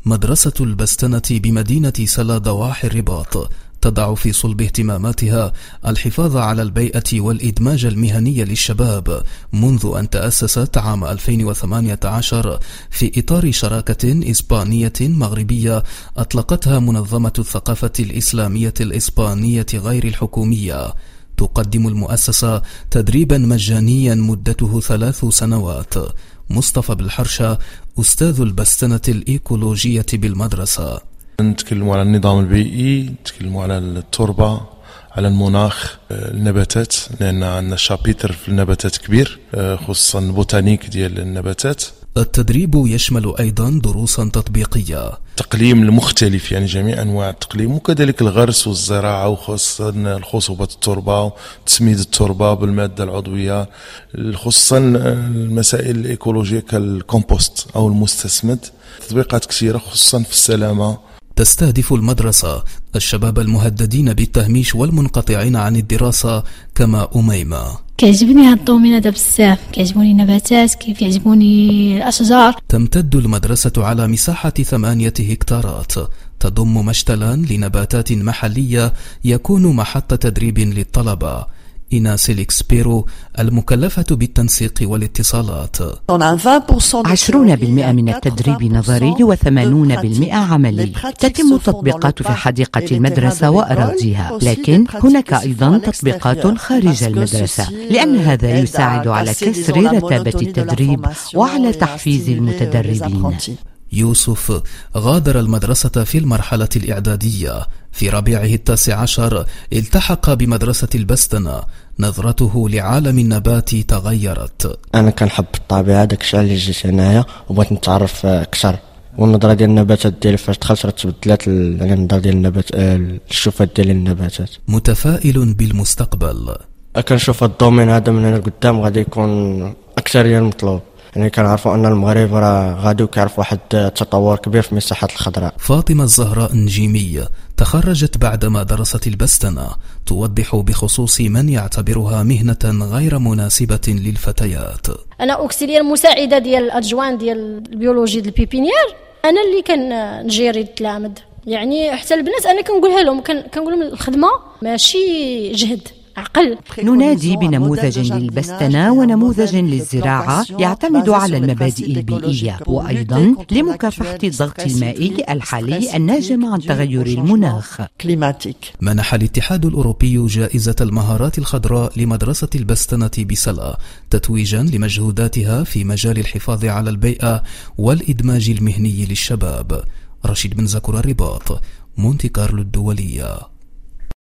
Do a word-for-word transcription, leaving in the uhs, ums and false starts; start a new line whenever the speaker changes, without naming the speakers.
مدرسة البستنة بمدينة سلا ضواحي الرباط تضع في صلب اهتماماتها الحفاظ على البيئة والإدماج المهني للشباب منذ أن تأسست عام ألفين وثمانية عشر في إطار شراكة إسبانية مغربية أطلقتها منظمة الثقافة الإسلامية الإسبانية غير الحكومية. تقدم المؤسسة تدريبا مجانيا مدته ثلاث سنوات. مصطفى بالحرشة أستاذ البستنة الإيكولوجية بالمدرسة.
نتكلموا على النظام البيئي، نتكلموا على التربة، على المناخ، النباتات، لأن عندنا شابيتر في النباتات كبير، خصوصا البوتانيك ديال النباتات.
التدريب يشمل أيضا دروسا تطبيقية،
تقليم المختلف، يعني جميع أنواع التقليم، وكذلك الغرس والزراعة، وخصوصا خصوبة التربة وتسميد التربة بالمادة العضوية، خصوصا المسائل الإيكولوجية كالكومبوست أو المستسمد. تطبيقات كثيرة خصوصا في السلامة.
تستهدف المدرسة الشباب المهددين بالتهميش والمنقطعين عن الدراسة كما أميمة.
كيعجبني هاد الدومين هذا بزاف، كيعجبوني النباتات، كيف يعجبوني الأشجار.
تمتد المدرسة على مساحة ثمانية هكتارات، تضم مشتلا لنباتات محلية يكون محط تدريب للطلبة. إيناس إكسبيرو المكلفة بالتنسيق والاتصالات.
عشرون بالمئة من التدريب نظري وثمانون بالمئة عملي. تتم التطبيقات في حديقة المدرسة وأراضيها، لكن هناك أيضا تطبيقات خارج المدرسة، لأن هذا يساعد على كسر رتابة التدريب وعلى تحفيز المتدربين.
يوسف غادر المدرسة في المرحلة الإعدادية. في ربيعه التاسع عشر التحق بمدرسة البستنة. نظرته لعالم النبات تغيرت.
أنا كنحب الطبيعة، داكشي علاش جيت هنايا وبغيت نتعرف أكثر، والنظرة ديال النباتات ديالي فاش دخلت راه تبدلات على النظرة ديال النبات، الشوفات ديال النباتات.
متفائل بالمستقبل.
كنشوف الدومين هذا من هنا قدام غادي يكون أكثر ديال المطلوب، يعني كنعرفوا أن المغرب راه غادي كيعرف واحد التطور كبير في مساحات الخضراء.
فاطمة الزهراء النجيمي تخرجت بعدما درست البستنة، توضح بخصوص من يعتبرها مهنة غير مناسبة للفتيات.
أنا أوكسيلير مساعدة ديال الأدجوان ديال البيولوجي ديال البيبينيير، أنا اللي كنجيري التلامذ، يعني حتى البنات أنا كنقولها لهم، كنقول لهم الخدمة ماشي جهد، عقل.
ننادي بنموذج للبستنة ونموذج للزراعة يعتمد على المبادئ البيئية، وأيضا لمكافحة الضغط المائي الحالي الناجم عن تغير المناخ.
منح الاتحاد الأوروبي جائزة المهارات الخضراء لمدرسة البستنة بسلا تتويجا لمجهوداتها في مجال الحفاظ على البيئة والإدماج المهني للشباب. رشيد بن زكور، الرباط، مونتي كارلو الدولية.